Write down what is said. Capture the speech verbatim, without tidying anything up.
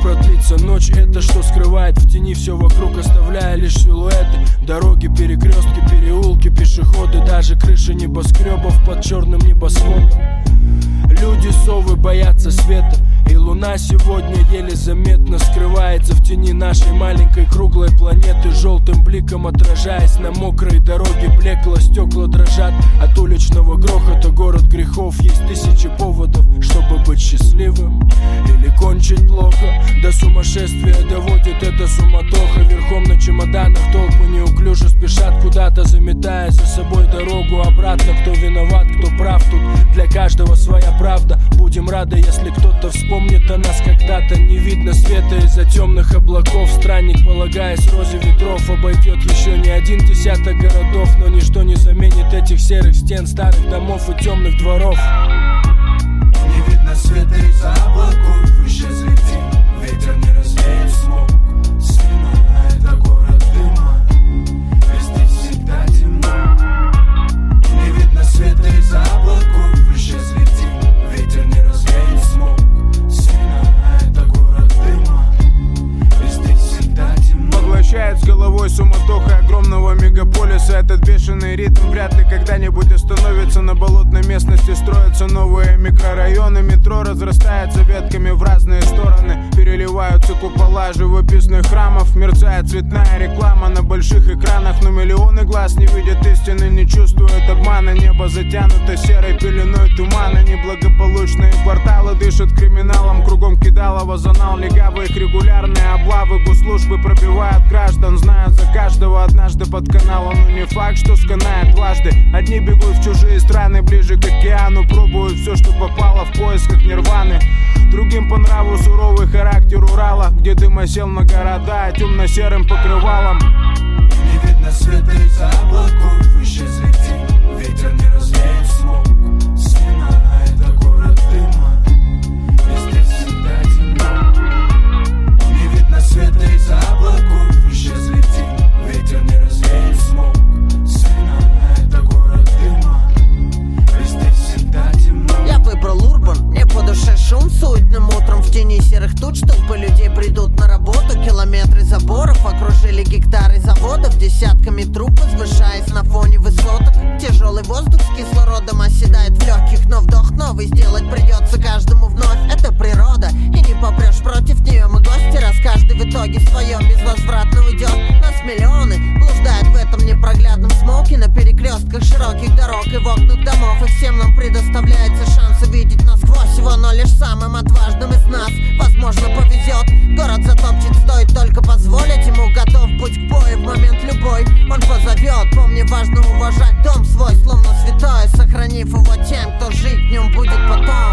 продлится ночь? Это что скрывает в тени все вокруг, оставляя лишь силуэты? Дороги, перекрестки, переулки, пешеходы, даже крыши небоскребов под черным небосводом. Люди совы боятся света, и луна сегодня еле заметно скрывается в тени нашей маленькой круглой планеты, желтым бликом отражаясь на мокрой дороге. Блекло, стекла дрожат от уличного грохота. Город грехов, есть тысячи поводов, чтобы быть счастливым или кончить плохо. До сумасшествия доводит эта суматоха. Верхом на чемоданах толпы неуклюже спешат куда-то, заметая за собой дорогу обратно. Кто виноват, кто прав, тут для каждого своя правда. Будем рады, если кто-то вспомнит о нас когда-то. Не видно света из-за темных облаков. Странник, полагаясь розе ветров, обойдет еще не один десяток городов. Но ничто не заменит этих серых стен, старых домов и темных дворов. Не видно света из-за облаков, исчезли тень, ветер не развеет смог. Сына, а это город дыма, здесь всегда темно. Не видно света из-за облаков, исчезли тень, ветер не развеет смог. Сына, а это город дыма, здесь всегда темно. Поглощает с головой суматоха огромного мегаполиса. Этот бешеный ритм вряд ли когда-нибудь остановится. На болотной местности строятся новые микрорайоны. Метро разрастается ветками в разные стороны. Переливаются купола живописных храмов. Мерцает цветная реклама на больших экранах. Но миллионы глаз не видят истины, не чувствуют обмана. Небо затянуто серой пеленой тумана. Неблагополучные кварталы дышат криминалом. Кругом кидалово, занал легавы, их регулярные облавы. Госслужбы пробивают граждан, зная за каждого однажды под каналом. Но не факт, что сканает дважды. Одни бегут в чужие страны, ближе к океану. Пробуют все, что попало в поисках нирваны. Другим по нраву суровый характер Урала, где дым осел на города темно-серым покрывалом. Не видно света из-за облаков, исчезли тень, ветер не развеет смог. Сына, а это город дыма, и здесь всегда темно. Не видно света из-за облаков, исчезли тень, ветер не развеет смог. Сына, а это город дыма, и здесь всегда темно. Я выбрал урбан, мне по душе шум суетным утром. В тени серых туч толпы людей придут на работу. Километры заборов окружили гектары заводов. Десятками труб, возвышаясь на фоне высоток. Тяжелый воздух с кислородом оседает в легких, но вдох новый сделать придется каждому вновь. Это природа, и не попрешь против нее. Мы гости, раз каждый в итоге своем безвозвратно уйдет. Нас миллионы блуждают в этом непроглядном смоке. На перекрестках широких дорог и в окнах домов. И всем нам предоставляется шанс увидеть насквозь его. Но лишь самым отважным из нас, возможно, повезет. Город затопчет, стоит только позволить ему. Готов быть к бою в момент любой, он позовет. Помни, важно уважать дом свой, словно святое, сохранив его тем, кто жить в нем будет потом.